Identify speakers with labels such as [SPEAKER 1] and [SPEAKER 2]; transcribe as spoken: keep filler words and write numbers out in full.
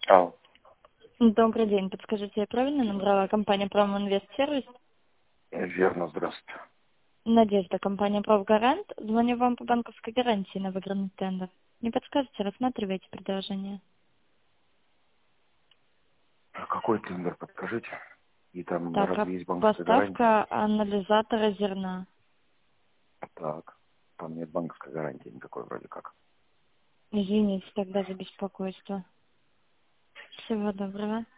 [SPEAKER 1] Алло.
[SPEAKER 2] Добрый день. Подскажите, я правильно набрала компания Проминвестсервис?
[SPEAKER 1] Верно, здравствуйте.
[SPEAKER 2] Надежда, компания Правгарант. Звоню вам по банковской гарантии на выигранный тендер. Не подскажете, рассматриваете предложение?
[SPEAKER 1] А какой тендер, подскажите? И там
[SPEAKER 2] Так, а
[SPEAKER 1] разве есть банковская гарантия?
[SPEAKER 2] поставка анализатора зерна.
[SPEAKER 1] Так, там нет банковской гарантии никакой вроде как.
[SPEAKER 2] Извините тогда за беспокойство. Всего доброго.